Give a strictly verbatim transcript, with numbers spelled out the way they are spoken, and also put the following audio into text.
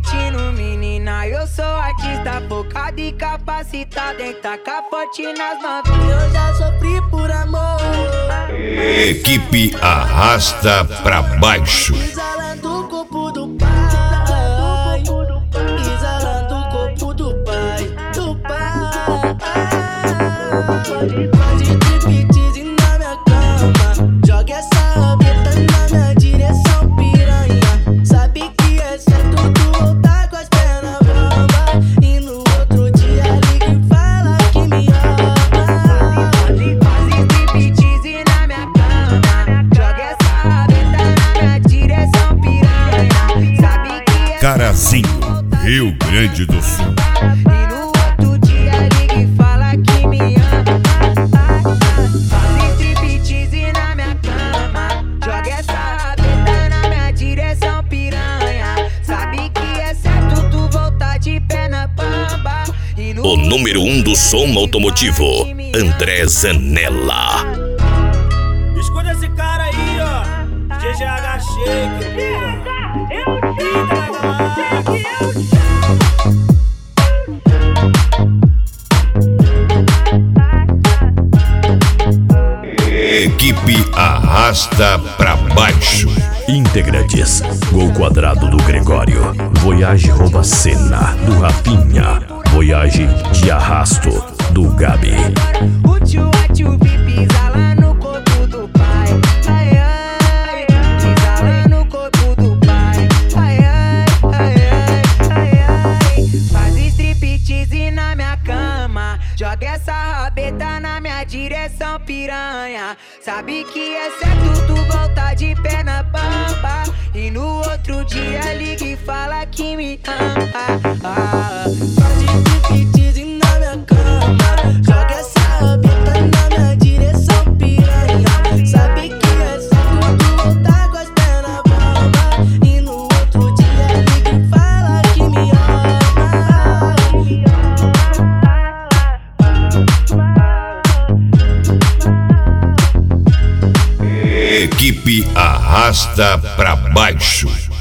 curtindo, menina. Eu sou artista focado e capacitado em tacar forte nas novinhas. Eu já sofri por amor. Equipe Arrasta Pra Baixo. Exalando o corpo do pai, exalando o corpo do pai, do pai. Faz striptease na minha cama, joga essa rabeta na minha direção, piranha. Sabe que é certo tu voltar com as pernas bambas e no outro dia liga e fala que me ama. Faz striptease na minha cama, joga essa rabeta na minha direção, piranha. Sabe que é Carazinho, Rio Grande do Sul. e no outro dia liga e fala que me ama. Faz striptease na minha cama, joga essa rabeta na minha direção, piranha. Sabe que é certo tu voltar de pé na bamba e no O número um do som automotivo, André Zanella. Escuta esse cara aí, ó. G G H Shake, porra. Equipe Arrasta Pra Baixo. Integrantes: Gol Quadrado do Gregório, Voyage Rouba Cena do Rafinha, Voyage de Arrasto do Gabi. O tio a tio vi pisar lá no corpo do pai. Ai, ai, pisar lá no corpo do pai. Ai, ai, ai, ai, ai, ai. Faz striptease na minha cama, joga essa rabeta na minha direção, piranha. Sabe que é certo tu voltar de pé na bamba e no outro dia liga e fala que me ama. Faz striptease na minha cama, joga essa rabeta na minha direção, piranha. Sabe que é certo tu voltar com as pernas bamba e no outro dia liga e fala que me Equipe Arrasta Pra Baixo.